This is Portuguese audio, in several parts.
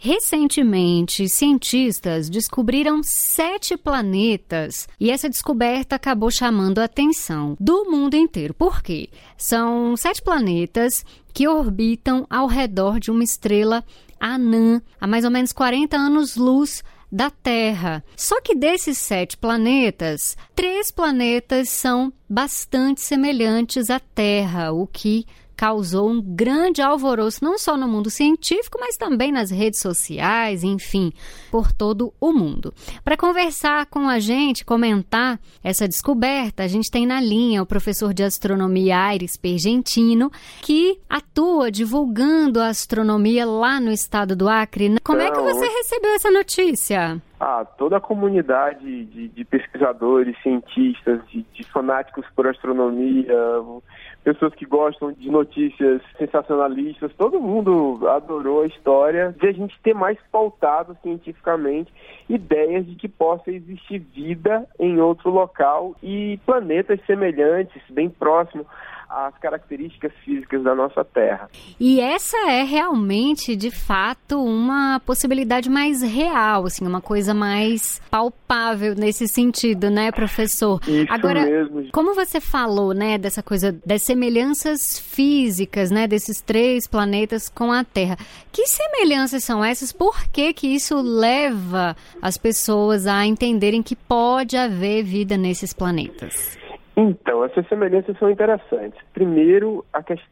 Recentemente, cientistas descobriram 7 planetas e essa descoberta acabou chamando a atenção do mundo inteiro. Por quê? São 7 planetas que orbitam ao redor de uma estrela anã, a mais ou menos 40 anos-luz da Terra. Só que desses 7 planetas, 3 planetas são bastante semelhantes à Terra, o que causou um grande alvoroço, não só no mundo científico, mas também nas redes sociais, enfim, por todo o mundo. Para conversar com a gente, comentar essa descoberta, a gente tem na linha o professor de astronomia Aires Pergentino, que atua divulgando a astronomia lá no estado do Acre. Como é que você recebeu essa notícia? Toda a comunidade de pesquisadores, cientistas, de fanáticos por astronomia, pessoas que gostam de notícias sensacionalistas, todo mundo adorou a história de a gente ter mais pautado cientificamente ideias de que possa existir vida em outro local e planetas semelhantes, bem próximos às características físicas da nossa Terra. E essa é realmente, de fato, uma possibilidade mais real, assim, uma coisa mais palpável nesse sentido, né, professor? Isso Agora, mesmo. Como você falou, né, dessa coisa das semelhanças físicas, né, desses 3 planetas com a Terra. Que semelhanças são essas? Por que que isso leva as pessoas a entenderem que pode haver vida nesses planetas? Então, essas semelhanças são interessantes. Primeiro,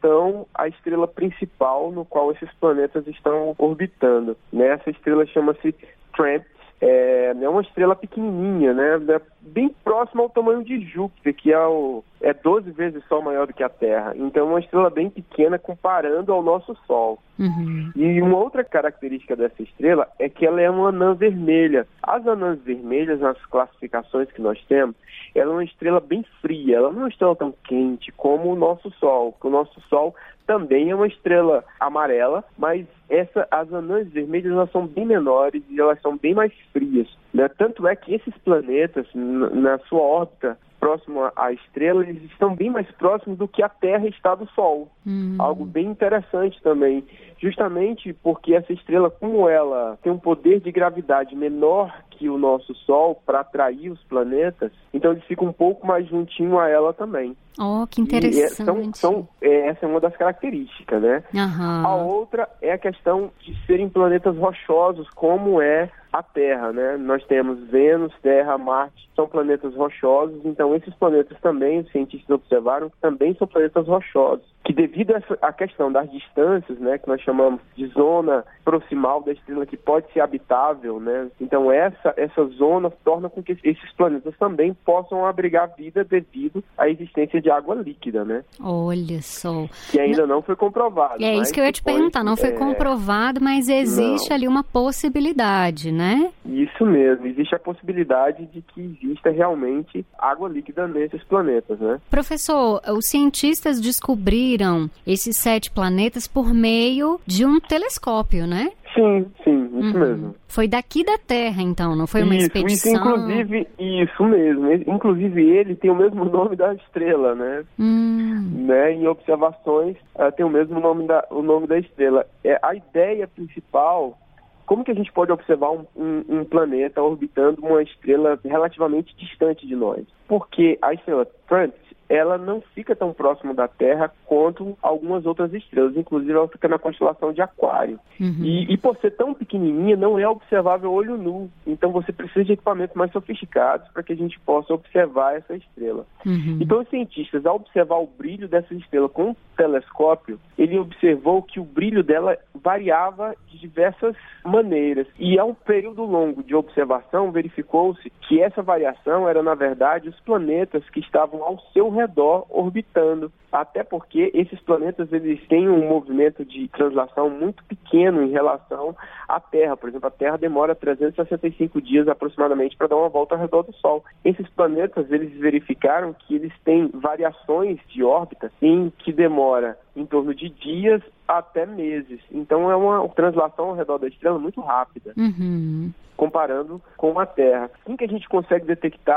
a estrela principal no qual esses planetas estão orbitando, né? Essa estrela chama-se TRAPPIST, é uma estrela pequenininha, né? Bem próxima ao tamanho de Júpiter, que é 12 vezes só maior do que a Terra. Então, é uma estrela bem pequena comparando ao nosso Sol. Uhum. E uma outra característica dessa estrela é que ela é uma anã vermelha. As anãs vermelhas, nas classificaçõas que nós temos, ela é uma estrela bem fria, ela não é uma estrela tão quente como o nosso Sol, porque o nosso Sol também é uma estrela amarela, mas as anãs vermelhas elas são bem menores e elas são bem mais frias, né? Tanto é que esses planetas, na sua órbita próximo à estrela, eles estão bem mais próximos do que a Terra está do Sol. Algo bem interessante também, justamente porque essa estrela, como ela tem um poder de gravidade menor que o nosso Sol para atrair os planetas, então eles ficam um pouco mais juntinho a ela também. Oh, que interessante. Essa é uma das características, né? Uhum. A outra é a questão de serem planetas rochosos, como é a Terra, né? Nós temos Vênus, Terra, Marte, são planetas rochosos, então esses planetas também, os cientistas observaram que também são planetas rochosos, que devido à questão das distâncias, né, que nós chamamos de zona proximal da estrela, que pode ser habitável, né? Então essa zona torna com que esses planetas também possam abrigar vida devido à existência de água líquida, né? Olha só. Que ainda não foi comprovado. É isso que eu ia te perguntar, não foi comprovado, mas existe ali uma possibilidade, né? Isso mesmo, existe a possibilidade de que exista realmente água líquida nesses planetas, né? Professor, os cientistas descobriram esses 7 planetas por meio de um telescópio, né? Sim, isso mesmo. Foi daqui da Terra, então, não foi uma expedição? Isso mesmo. Inclusive, ele tem o mesmo nome da estrela, né? Né? Em observações, tem o mesmo nome o nome da estrela. A ideia principal, como que a gente pode observar um planeta orbitando uma estrela relativamente distante de nós? Porque a estrela TRAPPIST, ela não fica tão próximo da Terra quanto algumas outras estrelas, inclusive ela fica na constelação de Aquário. E por ser tão pequenininha, não é observável olho nu. Então você precisa de equipamentos mais sofisticados para que a gente possa observar essa estrela. Então os cientistas, ao observar o brilho dessa estrela com um telescópio, ele observou que o brilho dela variava de diversas maneiras. E a um período longo de observação, verificou-se que essa variação era, na verdade, os planetas que estavam ao seu redor orbitando. Até porque esses planetas eles têm um movimento de translação muito pequeno em relação à Terra. Por exemplo, a Terra demora 365 dias aproximadamente para dar uma volta ao redor do Sol. Esses planetas, eles verificaram que eles têm variações de órbita em que demora em torno de dias até meses. Então é uma translação ao redor da estrela muito rápida, comparando com a Terra. Assim que a gente consegue detectar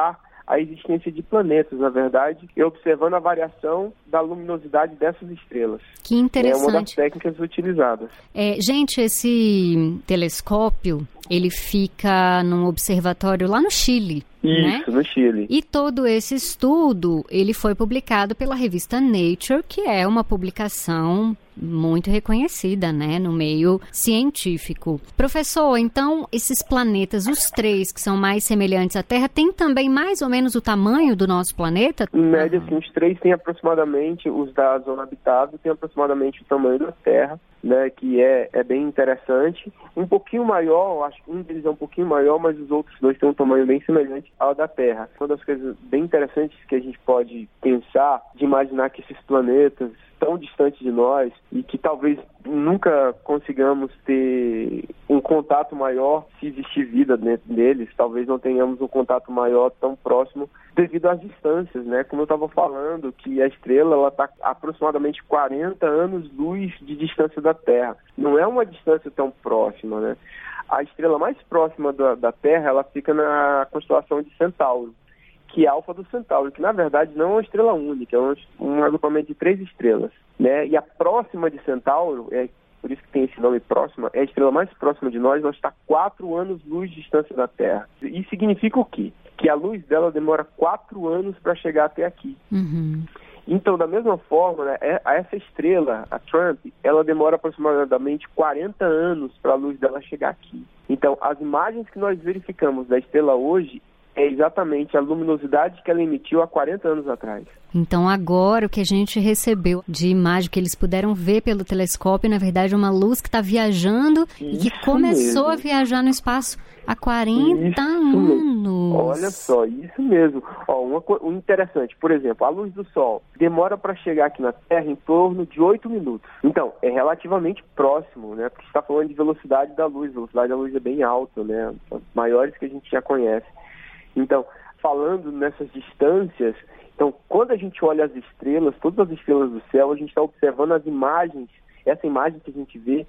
a existência de planetas, na verdade, e observando a variação da luminosidade dessas estrelas. Que interessante. É uma das técnicas utilizadas. Gente, esse telescópio, ele fica num observatório lá no Chile. Isso, né? No Chile. E todo esse estudo, ele foi publicado pela revista Nature, que é uma publicação muito reconhecida, né, no meio científico. Professor, então, esses planetas, os 3 que são mais semelhantes à Terra, têm também mais ou menos o tamanho do nosso planeta? Em média, sim, os 3 têm aproximadamente, os da zona habitável, têm aproximadamente o tamanho da Terra, né, que é bem interessante. Um pouquinho maior, acho que um deles é um pouquinho maior, mas os outros 2 têm um tamanho bem semelhante ao da Terra. Uma das coisas bem interessantes que a gente pode pensar, de imaginar que esses planetas tão distantes de nós e que talvez nunca consigamos ter um contato maior se existir vida dentro deles, talvez não tenhamos um contato maior tão próximo devido às distâncias, né? Como eu estava falando, que a estrela ela está aproximadamente 40 anos-luz de distância da Terra. Não é uma distância tão próxima, né? A estrela mais próxima da Terra, ela fica na constelação de Centauro, que é Alfa do Centauro, que na verdade não é uma estrela única, é um agrupamento de 3 estrelas, né? E a próxima de Centauro, por isso que tem esse nome próxima, é a estrela mais próxima de nós, ela está 4 anos-luz de distância da Terra. Isso significa o quê? Que a luz dela demora 4 anos para chegar até aqui. Uhum. Então, da mesma forma, né, essa estrela, a Trump, ela demora aproximadamente 40 anos para a luz dela chegar aqui. Então, as imagens que nós verificamos da estrela hoje é exatamente a luminosidade que ela emitiu há 40 anos atrás. Então agora o que a gente recebeu de imagem que eles puderam ver pelo telescópio, na verdade é uma luz que está viajando e que começou a viajar no espaço há 40 anos. Olha só, isso mesmo. Um interessante, por exemplo, a luz do Sol demora para chegar aqui na Terra em torno de 8 minutos. Então, é relativamente próximo, né? Porque está falando de velocidade da luz. A velocidade da luz é bem alta, né? Maiores que a gente já conhece. Então, falando nessas distâncias, então, quando a gente olha as estrelas, todas as estrelas do céu, a gente está observando as imagens. Essa imagem que a gente vê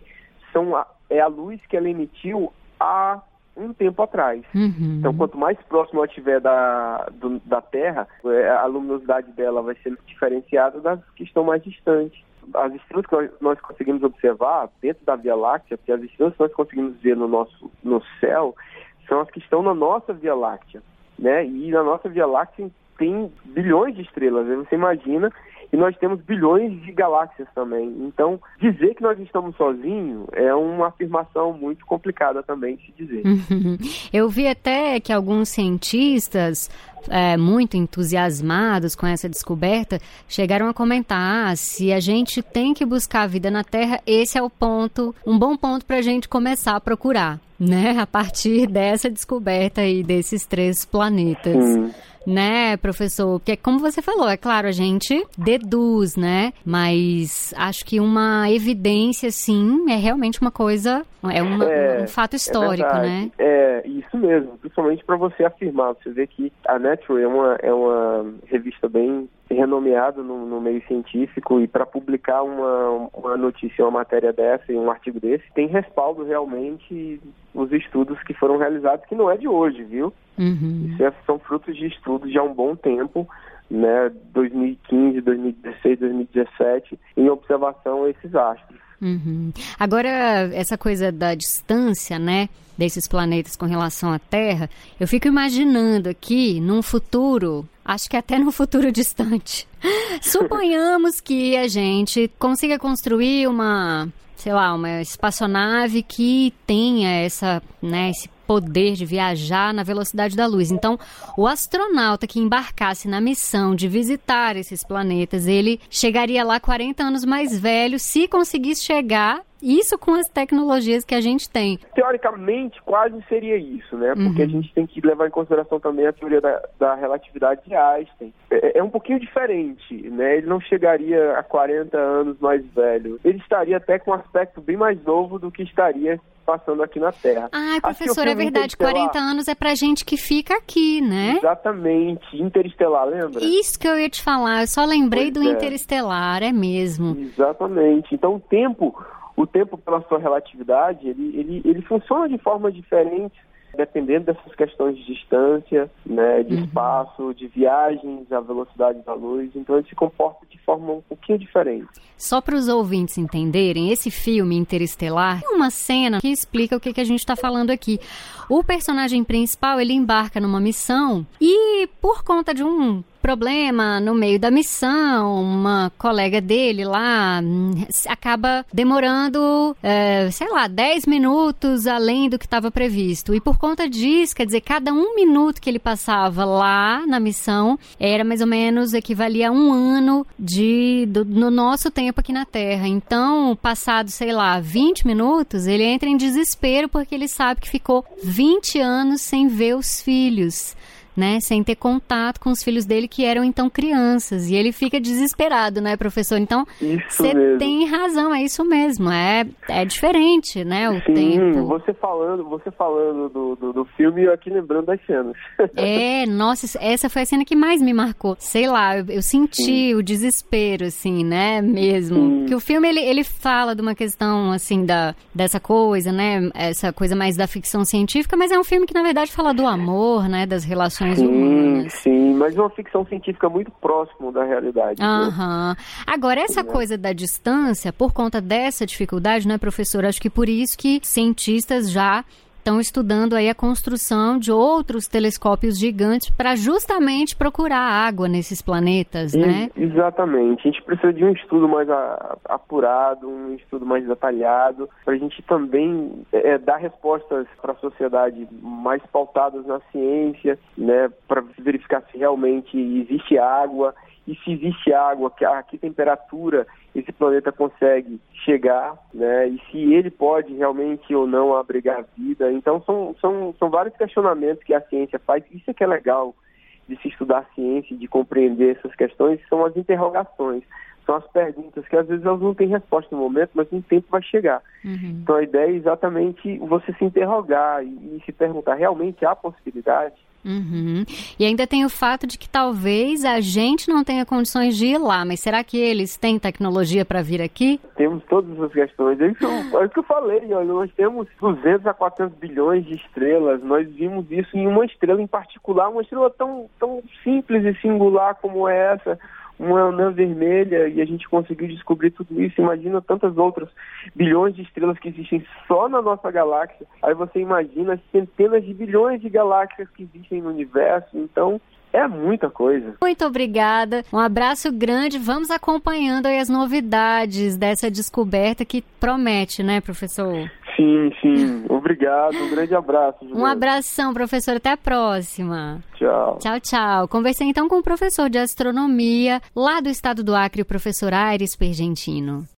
é a luz que ela emitiu há um tempo atrás. Uhum. Então, quanto mais próximo ela estiver da Terra, a luminosidade dela vai ser diferenciada das que estão mais distantes. As estrelas que nós conseguimos observar dentro da Via Láctea, porque as estrelas que nós conseguimos ver no céu, são as que estão na nossa Via Láctea, né? E na nossa Via Láctea tem bilhões de estrelas, né? Você imagina, e nós temos bilhões de galáxias também. Então, dizer que nós estamos sozinhos é uma afirmação muito complicada também de se dizer. Eu vi até que alguns cientistas muito entusiasmados com essa descoberta chegaram a comentar, se a gente tem que buscar a vida na Terra, esse é um bom ponto para a gente começar a procurar, né? A partir dessa descoberta aí desses 3 planetas. Né, professor? Porque, como você falou, é claro, a gente deduz, né? Mas acho que uma evidência, sim, é realmente uma coisa, um fato histórico, né? É, isso mesmo, principalmente para você afirmar. Você vê que a Nature é uma revista bem renomeada no meio científico, e para publicar uma notícia, uma matéria dessa e um artigo desse, tem respaldo realmente os estudos que foram realizados, que não é de hoje, viu? Uhum. Isso são frutos de estudos de há um bom tempo, né? 2015, 2016, 2017, em observação a esses astros. Uhum. Agora, essa coisa da distância, né, desses planetas com relação à Terra, eu fico imaginando aqui, num futuro, acho que até num futuro distante, suponhamos que a gente consiga construir uma espaçonave que tenha esse poder de viajar na velocidade da luz. Então, o astronauta que embarcasse na missão de visitar esses planetas, ele chegaria lá 40 anos mais velho, se conseguisse chegar, isso com as tecnologias que a gente tem. Teoricamente, quase seria isso, né? Porque a gente tem que levar em consideração também a teoria da relatividade de Einstein. É um pouquinho diferente, né? Ele não chegaria a 40 anos mais velho. Ele estaria até com um aspecto bem mais novo do que estaria passando aqui na Terra. Professor, é verdade, 40 anos é pra gente que fica aqui, né? Exatamente, Interestelar, lembra? Isso que eu ia te falar, eu só lembrei do Interestelar, é mesmo. Exatamente, então o tempo pela sua relatividade, ele funciona de formas diferentes dependendo dessas questões de distância, né, de espaço, de viagens à velocidade da luz. Então ele se comporta de forma um pouquinho diferente. Só para os ouvintes entenderem, esse filme Interestelar tem uma cena que explica o que a gente está falando aqui. O personagem principal, ele embarca numa missão e, por conta de um problema no meio da missão, uma colega dele lá acaba demorando, 10 minutos além do que estava previsto. E por conta disso, quer dizer, cada 1 minuto que ele passava lá na missão era mais ou menos, equivalia a 1 ano no nosso tempo aqui na Terra. Então, passado, 20 minutos, ele entra em desespero porque ele sabe que ficou 20 anos sem ver os filhos, né, sem ter contato com os filhos dele, que eram então crianças, e ele fica desesperado, né, professor? Então, você tem razão, é isso mesmo, é diferente, né, o tempo. Você falando do filme, eu aqui lembrando das cenas. Nossa, essa foi a cena que mais me marcou, eu senti o desespero, assim, né, mesmo, porque o filme, ele fala de uma questão, assim, dessa coisa, né, essa coisa mais da ficção científica, mas é um filme que, na verdade, fala do amor, né, das relações humanas. Sim, mas uma ficção científica muito próxima da realidade. Né? Agora, essa coisa da distância, por conta dessa dificuldade, né, professor? Acho que por isso que cientistas já estão estudando aí a construção de outros telescópios gigantes para justamente procurar água nesses planetas, né? Exatamente. A gente precisa de um estudo mais apurado, um estudo mais detalhado, para a gente também dar respostas para a sociedade mais pautadas na ciência, né? Para verificar se realmente existe água, e se existe água, a que temperatura esse planeta consegue chegar, né? E se ele pode realmente ou não abrigar vida. Então são vários questionamentos que a ciência faz. Isso é que é legal de se estudar a ciência, de compreender essas questões, são as interrogações. São as perguntas que às vezes elas não têm resposta no momento, mas no tempo vai chegar. Então a ideia é exatamente você se interrogar e se perguntar, realmente há possibilidade? E ainda tem o fato de que talvez a gente não tenha condições de ir lá, mas será que eles têm tecnologia para vir aqui? Temos todas essas questões. É isso que eu falei, olha, nós temos 200 a 400 bilhões de estrelas, nós vimos isso em uma estrela em particular, uma estrela tão simples e singular como essa, uma anã vermelha, e a gente conseguiu descobrir tudo isso. Imagina tantas outras bilhões de estrelas que existem só na nossa galáxia. Aí você imagina centenas de bilhões de galáxias que existem no universo. Então, é muita coisa. Muito obrigada. Um abraço grande. Vamos acompanhando aí as novidades dessa descoberta que promete, né, professor? Sim. Obrigado. Um grande abraço, Juliana. Um abração, professor. Até a próxima. Tchau. Tchau. Conversei então com o professor de astronomia lá do estado do Acre, o professor Aires Pergentino.